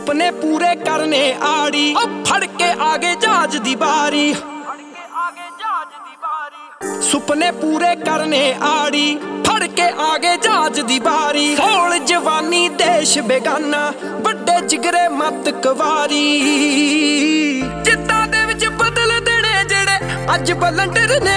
सुपने पूरे करने आड़ी, अब फड़ के आगे जहाज दी बारी। सुपने पूरे करने आड़ी, फड़ के आगे जहाज दी बारी। फौल जवानी देश बेगाना, बड़े जिगरे मत कवारी। जिद्दां दे विच बदल देने जेड़े अज बलंडर ने,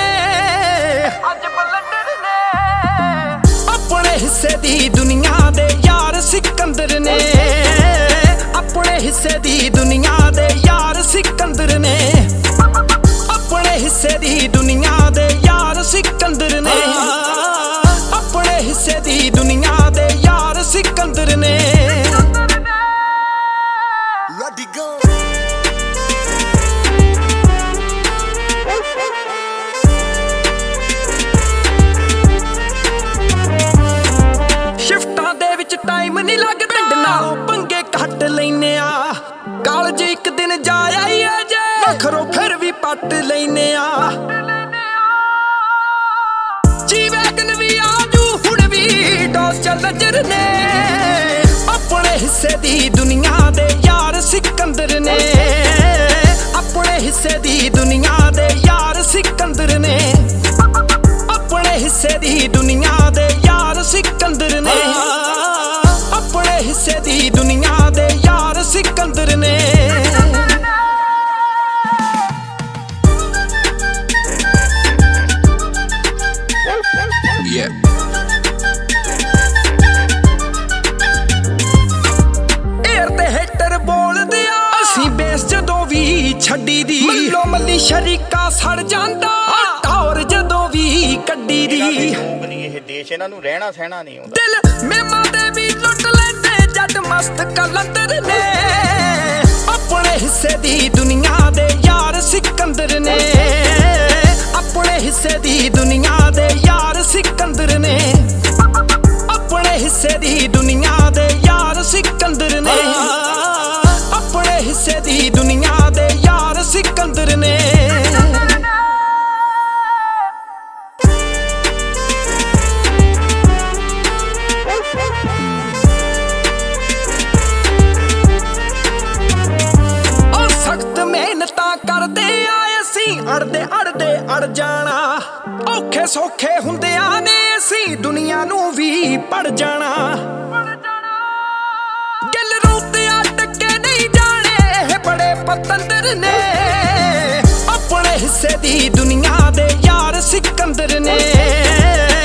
अपने हिस्से दी दुनिया दे यार सिकंदर ने। अपने हिस्से दी दुनिया दे यार सिकंदर ने। अपने हिस्से दी दुनिया दे यार सिकंदर ने। अपने हिस्से दी दुनिया दे यार सिकंदर ने। Ready go। शिफ्टां दे विच टाइम नहीं लगदा, नालों पंगे घट लैने आ। कालज एक दिन जा आईए जे, वखरों फिर भी पट लैने आ। जी वैगन भी आजू हुण भी डोस चल नजर ने। अपने हिस्से दी दुनिया दे यार सिकंदर ने। अपने हिस्से दी दुनिया दे यार सिकंदर ने। अपने हिस्से दी दुनिया दे यार सिकंदर ने। अपने हिस्से दी दुनिया दे यार सिकंदर ने। एयर ते हेटर बोलदे आ, असीं बेस जदों भी छड्डी दी। मल्लो मल्ली शरीका सड़ जांदा, टौर जदों भी कड्डी दी। देश इन्हां नूं रहना सहना नहीं आउंदा। दिल मेमा दे भी लुट लैंदे जट मस्त कलंदर ने। अपने हिस्से दी दुनिया दे यार सिकंदर ने। अपने हिस्से दी दुनिया दे यार सिकंदर ने। अपने हिस्से दी दुनिया दे यार सिकंदर ने। अपने हिस्से दी दुनिया दे यार सिकंदर ने। अड़दे अड़दे अड़ जाना, औखे सौखे हुंदियां ने असीं दुनिया नूं भी पड़ जाना। गिल रूते अटके नहीं जाने, बड़े पतंदर ने। अपने हिस्से दी दुनिया दे यार सिकंदर ने।